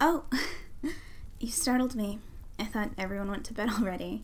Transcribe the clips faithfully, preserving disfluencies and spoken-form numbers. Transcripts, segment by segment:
Oh, you startled me. I thought everyone went to bed already.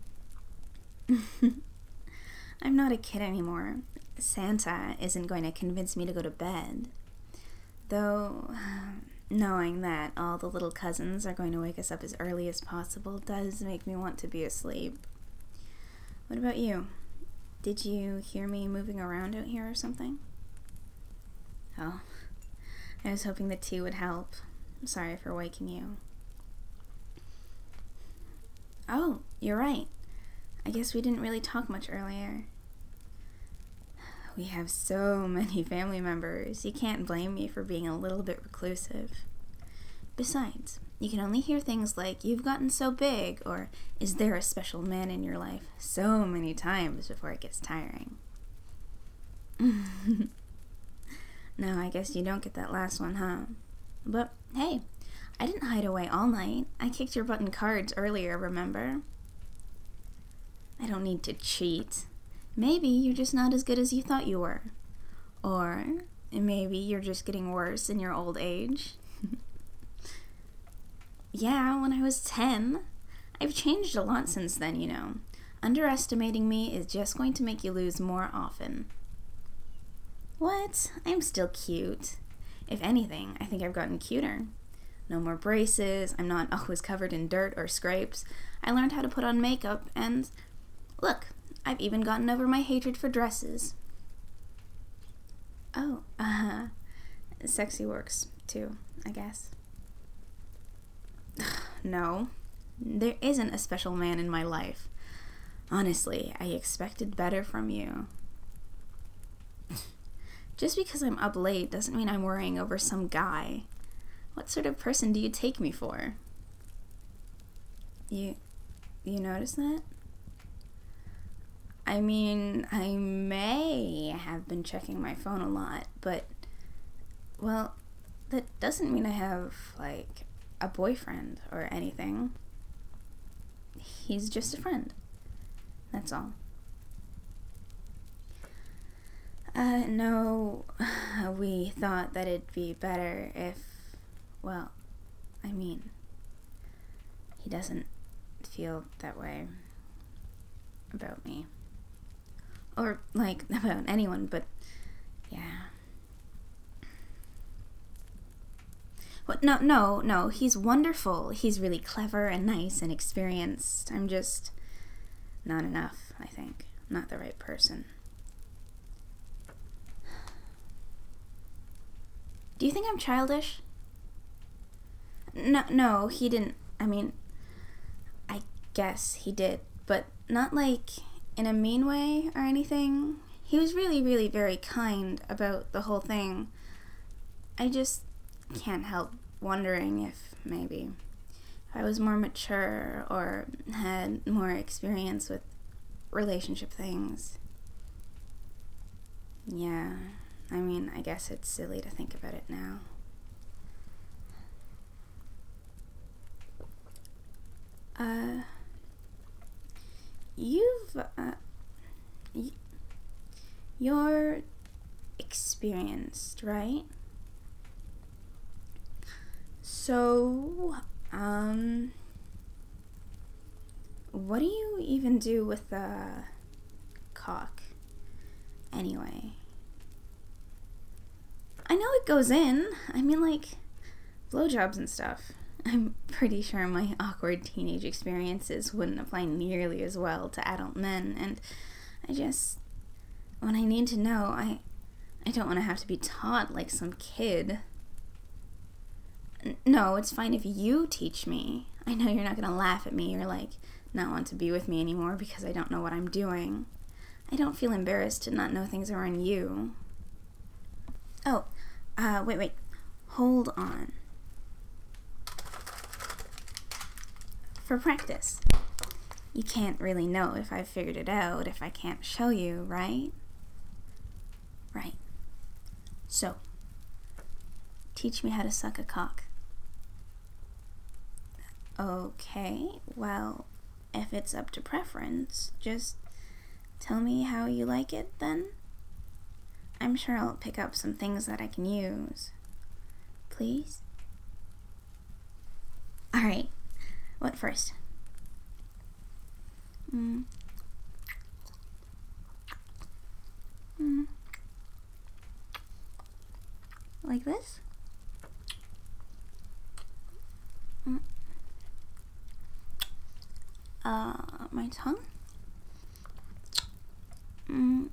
I'm not a kid anymore. Santa isn't going to convince me to go to bed. Though, knowing that all the little cousins are going to wake us up as early as possible does make me want to be asleep. What about you? Did you hear me moving around out here or something? Oh, I was hoping the tea would help. I'm sorry for waking you. Oh, you're right. I guess we didn't really talk much earlier. We have so many family members. You can't blame me for being a little bit reclusive. Besides, you can only hear things like, "You've gotten so big," or "Is there a special man in your life?" so many times before it gets tiring. No, I guess you don't get that last one, huh? But, hey, I didn't hide away all night. I kicked your butt in cards earlier, remember? I don't need to cheat. Maybe you're just not as good as you thought you were. Or maybe you're just getting worse in your old age. Yeah, when I was ten. I've changed a lot since then, you know. Underestimating me is just going to make you lose more often. What? I'm still cute. If anything, I think I've gotten cuter. No more braces, I'm not always covered in dirt or scrapes. I learned how to put on makeup, and look, I've even gotten over my hatred for dresses. Oh, uh, sexy works, too, I guess. No, there isn't a special man in my life. Honestly, I expected better from you. Just because I'm up late doesn't mean I'm worrying over some guy. What sort of person do you take me for? You, you notice that? I mean, I may have been checking my phone a lot, but, well, that doesn't mean I have, like, a boyfriend or anything. He's just a friend. That's all. Uh, no, we thought that it'd be better if, well, I mean, he doesn't feel that way about me. Or, like, about anyone, but, yeah. What? No, no, no, he's wonderful. He's really clever and nice and experienced. I'm just not enough, I think. Not the right person. Do you think I'm childish? No, no, he didn't. I mean, I guess he did, but not like in a mean way or anything. He was really, really very kind about the whole thing. I just can't help wondering if maybe if I was more mature or had more experience with relationship things. Yeah. I mean, I guess it's silly to think about it now. Uh, you've, uh, y- you're experienced, right? So, um, what do you even do with a cock, anyway? I know it goes in. I mean, like, blowjobs and stuff. I'm pretty sure my awkward teenage experiences wouldn't apply nearly as well to adult men, and I just, when I need to know, I, I don't want to have to be taught like some kid. N- no, it's fine if you teach me. I know you're not going to laugh at me or, like, not want to be with me anymore because I don't know what I'm doing. I don't feel embarrassed to not know things are on you. Oh, uh, wait, wait. Hold on. For practice. You can't really know if I've figured it out if I can't show you, right? Right. So, teach me how to suck a cock. Okay, well, if it's up to preference, just tell me how you like it then. I'm sure I'll pick up some things that I can use. Please? Alright, what first? Mm. Mm. Like this? Mm. Uh, my tongue? Mm.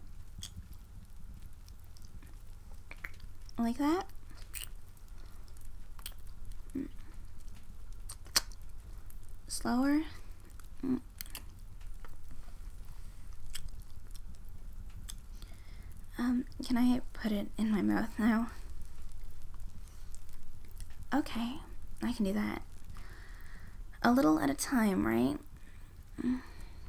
Like that? Mm. Slower? Mm. Um, can I put it in my mouth now? Okay, I can do that. A little at a time, right? Mm.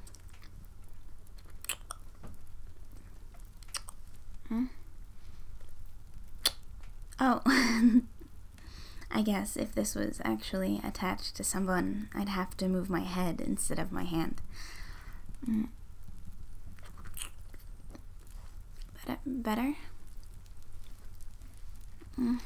Mm. Oh, I guess if this was actually attached to someone, I'd have to move my head instead of my hand. Mm. Better? Better? Mm.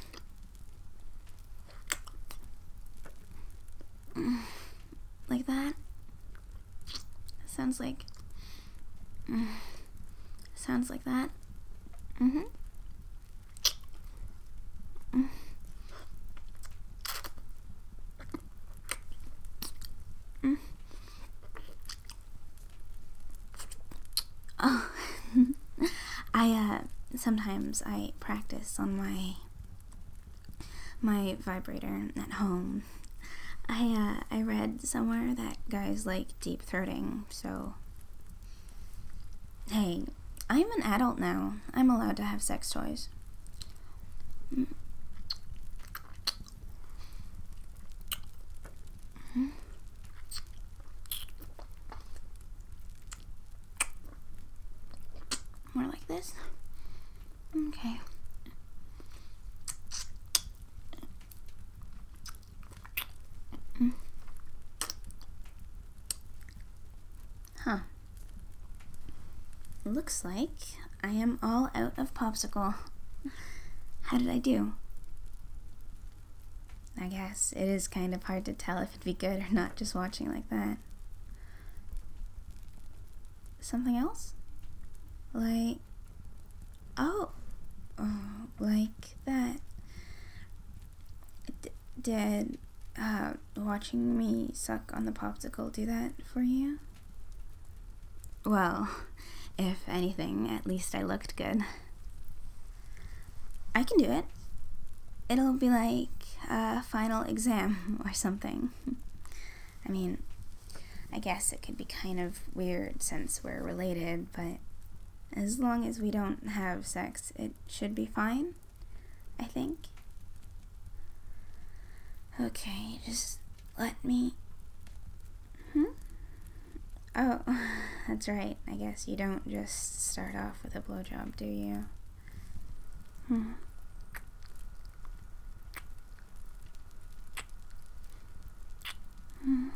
Mm. Like that? Sounds like... Mm. Sounds like that. Mm-hmm. Mm. Mm. Oh, I, uh, sometimes I practice on my, my vibrator at home. I, uh, I read somewhere that guys like deep throating, so... Hey, I'm an adult now. I'm allowed to have sex toys. Mm. Mm. More like this? Okay. Mm. Huh. Looks like I am all out of popsicle. How did I do? I guess it is kind of hard to tell if it'd be good or not just watching like that. Something else? Like... Oh! Oh, like that. D- did, uh, watching me suck on the popsicle do that for you? Well, if anything, at least I looked good. I can do it. It'll be like a final exam or something. I mean, I guess it could be kind of weird since we're related, but as long as we don't have sex, it should be fine, I think. Okay, just let me... Hmm? Oh, that's right. I guess you don't just start off with a blowjob, do you? Hmm. Hmm.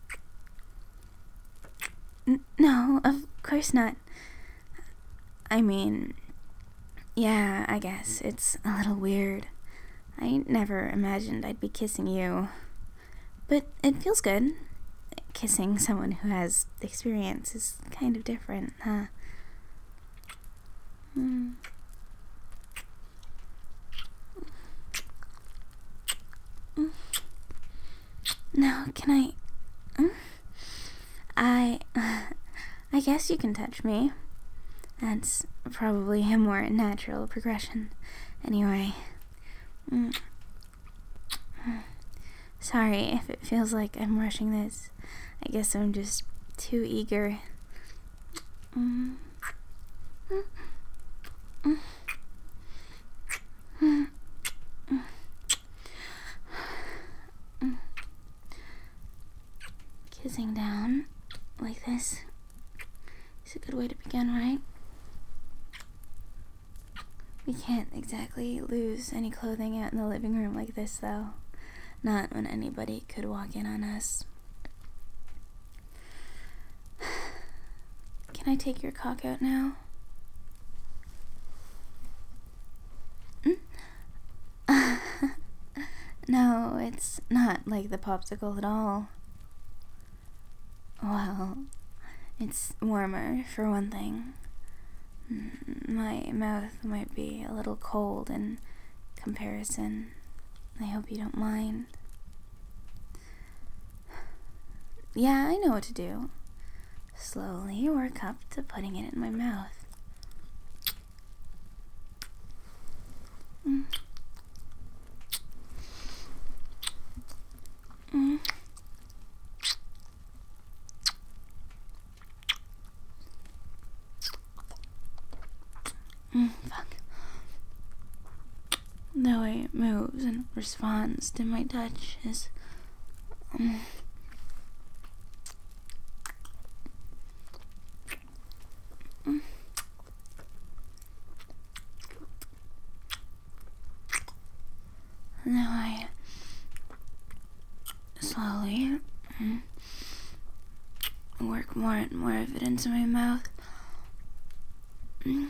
N- no, of course not. I mean, yeah, I guess it's a little weird. I never imagined I'd be kissing you. But it feels good. Kissing someone who has experience is kind of different, huh? Hmm. No, can I... Mm? I... I guess you can touch me. That's probably a more natural progression. Anyway. Mm. Sorry if it feels like I'm rushing this. I guess I'm just too eager. Mm. Mm. Mm. Mm. Mm. Kissing down like this is a good way to begin, right? We can't exactly lose any clothing out in the living room like this, though. Not when anybody could walk in on us. Can I take your cock out now? Mm? No, it's not like the popsicle at all. Well, it's warmer, for one thing. My mouth might be a little cold in comparison. I hope you don't mind. Yeah, I know what to do. Slowly work up to putting it in my mouth. Mm. Mm. Mm, fuck. The way it moves and responds to my touch is... Um, mm. Now I slowly mm, work more and more of it into my mouth. Mm.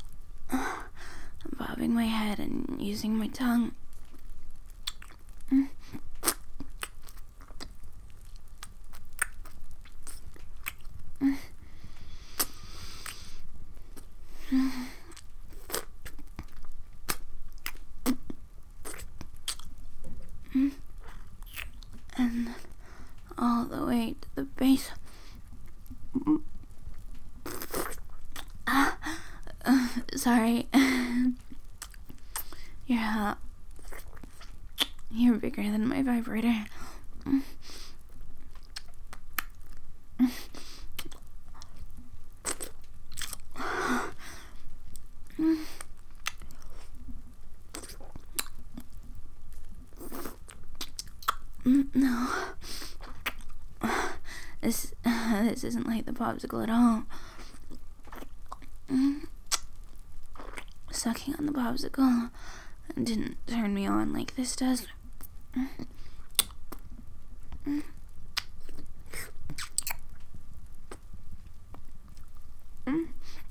Bobbing my head and using my tongue. Mm. Mm. Mm. Mm. And all the way to the base. Mm. Ah, uh, sorry. You're hot. You're bigger than my vibrator. Mm. Mm. Mm. Mm, no. This, uh, this isn't like the popsicle at all. Mm. Sucking on the popsicle didn't turn me on like this does. Mm. Mm. Mm.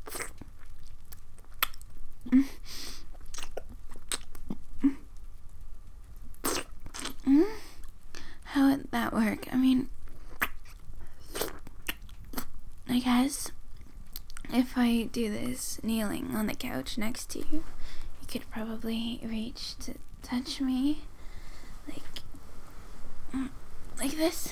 Mm. Mm. How would that work? I mean, I guess if I do this kneeling on the couch next to you, you could probably reach to touch me, like, like this.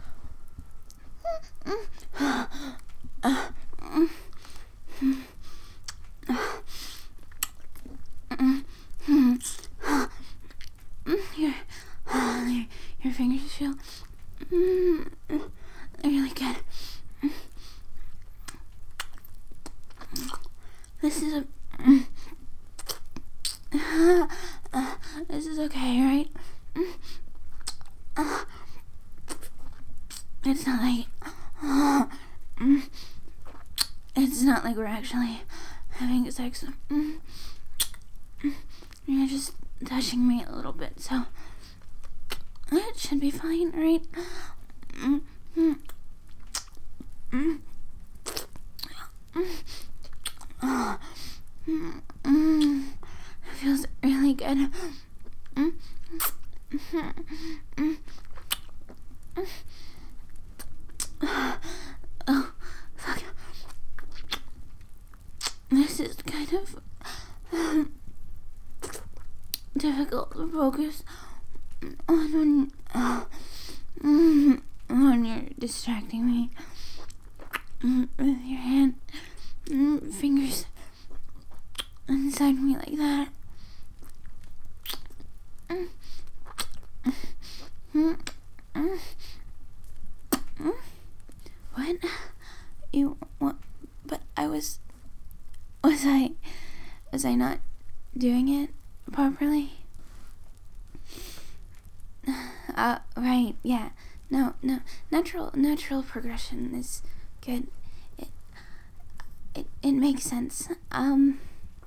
Your, your, your fingers feel really good. This is a this is okay, right? It's not like it's not like we're actually having sex. You're just touching me a little bit, so it should be fine, right? It feels really good. Oh, fuck. This is kind of difficult to focus on when, uh, when you're distracting me with your hand, fingers inside me like that. What? You what? But I was was I was I not doing it properly? Uh, right, yeah. No, no. Natural natural progression is good. It it, it makes sense. Um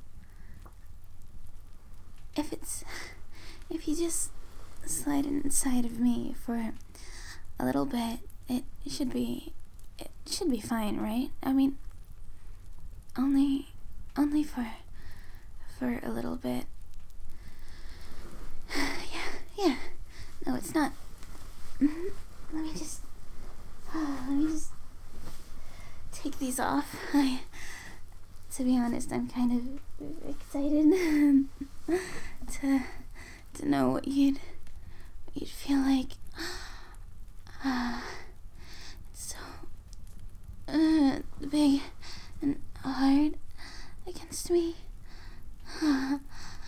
if it's if you just slide inside of me for a little bit, it should be it should be fine, right? I mean, only only for for a little bit. yeah, yeah, not. Let me just. Let me just take these off. I, to be honest, I'm kind of excited to to know what you'd what you'd feel like. Uh, it's so uh, big and hard against me. Uh,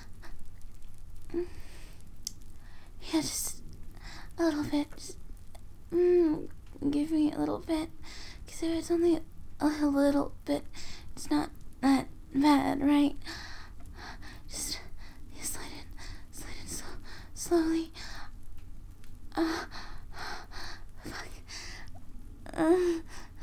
yeah, just a little bit. Just, mm, give me a little bit, because if it's only a little bit, it's not that bad, right? Just, just slide in, slide in so, slowly. Uh, fuck. Uh,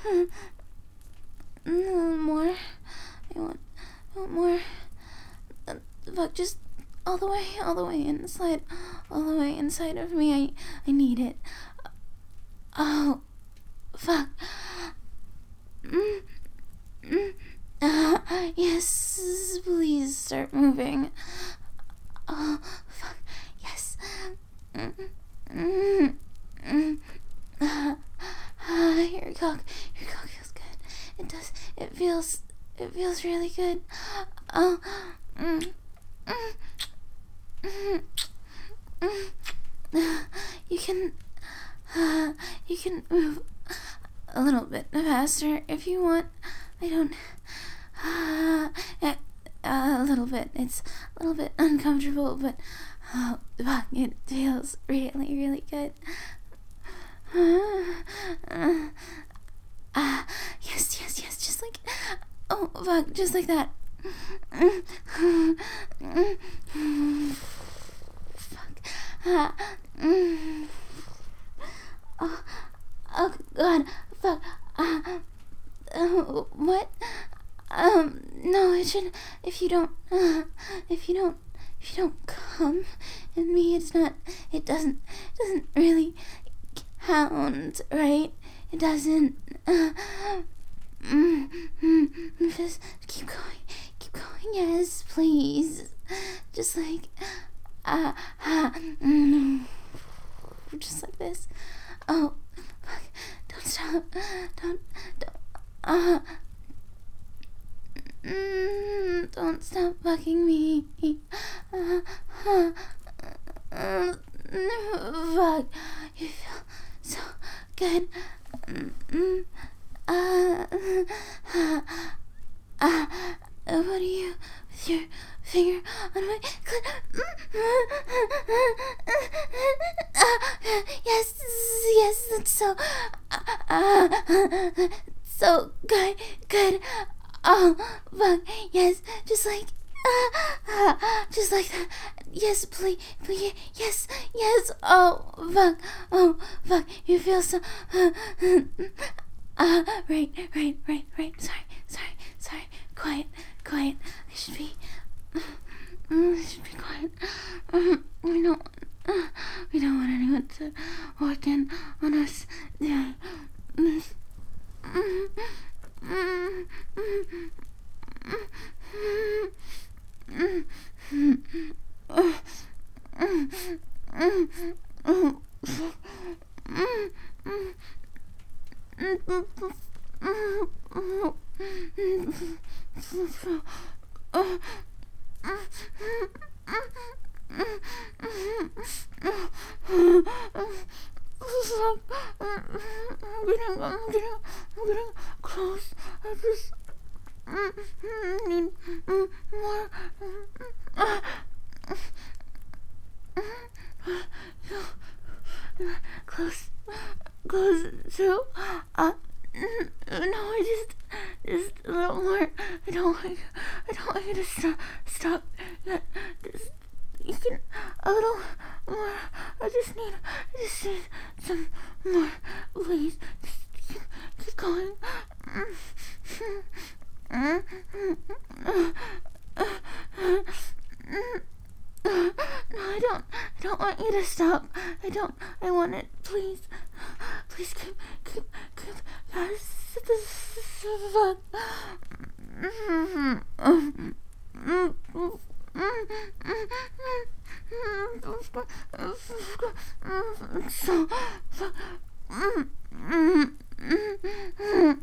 uh, more. I want, I want more. Uh, fuck, just all the way, all the way inside, all the way inside of me. I, I need it. Oh, fuck. Mm, mm, uh, yes, please start moving. Oh, fuck, yes. Mm, mm, mm, uh, uh, your cock, your cock feels good. It does, it feels, it feels really good. Oh, mm, mm, mm, mm, uh, you can... Uh, you can move a little bit faster if you want. I don't... Uh, a little bit. It's a little bit uncomfortable, but oh, fuck, it feels really, really good. Uh, uh, uh, yes, yes, yes, just like... Oh, fuck, just like that. Fuck. Uh, mm. Oh, oh God, fuck, uh, uh, what, um, no, it should, if you don't, uh, if you don't, if you don't come in me, it's not, it doesn't, it doesn't really count, right, it doesn't, uh, mm, mm, just keep going, keep going, yes, please, just like, uh, uh, mm, just like this. Oh, fuck. Don't stop. Don't, don't, uh, mm, don't stop fucking me. Uh, uh, uh, fuck. You feel so good. Mm, uh, uh, uh, what are you, with your finger on my clit? Yes, yes, that's so, uh, so good, good. Oh, fuck, yes, just like, uh, just like that. Yes, please, please, yes, yes. Oh, fuck, oh, fuck, you feel so, uh, uh, right, right, right, right. Sorry, sorry, sorry. Quiet, quiet. I should be. I should be quiet. Um, we don't. Uh, we don't want anyone to walk in on us. Yeah. This. I'm getting, I'm getting, I'm getting close. I just need more. You're close, close to. Uh, no, I just, just a little more. I don't want you, I don't want you to stop, stop yet. Just, you can, a little more. I just need, I just need some more. Please, just keep, keep going. No, I don't, I don't want you to stop. I don't, I want it. Please, please keep, keep, keep. Yes, this is fun. so fuck. Mm, mm, mm, mm.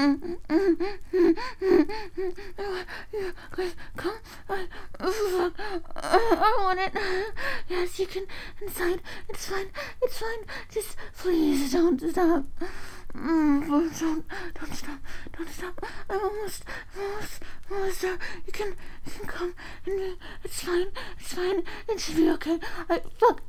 Guys, come. I, oh, fuck. I want it. Yes, you can inside. It's fine. It's fine. Just please don't stop. Mm, don't, don't stop. Don't stop. I'm almost, almost, almost there. You can, you can come and me. It's fine. It's fine. It should be okay. I fuck.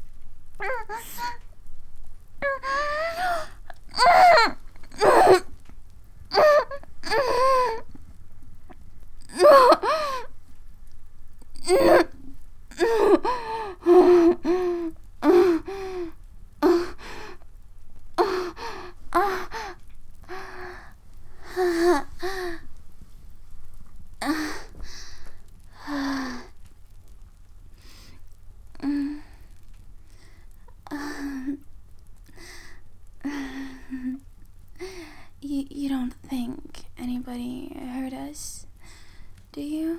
You, you don't think anybody heard us, do you?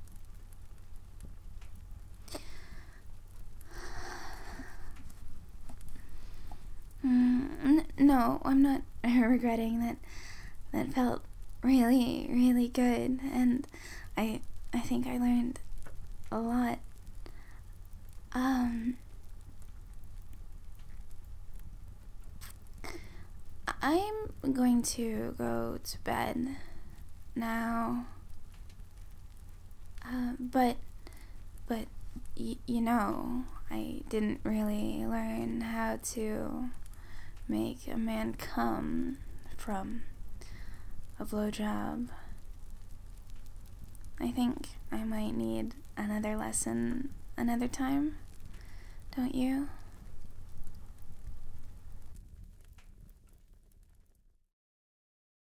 Mm, n- no, I'm not regretting that. That felt really, really good, and I, I think I learned a lot. Um, I'm going to go to bed now. Uh, but, but, y- you know, I didn't really learn how to make a man come from a blowjob. I think I might need another lesson another time, don't you?